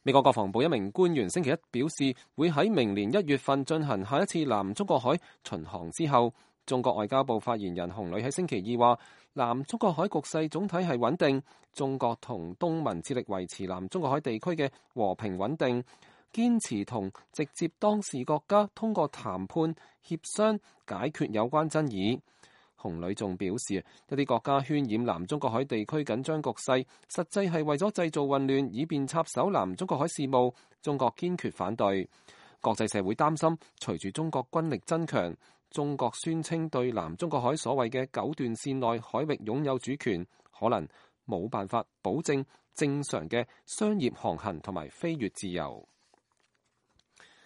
美國國防部一名官員星期一表示，會喺明年1月份進行下一次南中國海巡航之後，中國外交部發言人洪磊喺星期二話，南中國海局勢總體係穩定，中國同東盟致力維持南中國海地區嘅和平穩定，堅持同直接當事國家通過談判協商解決有關爭議。洪磊仲表示，一啲國家渲染南中國海地區緊張局勢，實際係為咗製造混亂，以便插手南中國海事務。中國堅決反對。國際社會擔心，隨住中國軍力增強，中國宣稱對南中國海所謂嘅9段線內海域擁有主權，可能冇辦法保證正常嘅商業航行同埋飛越自由。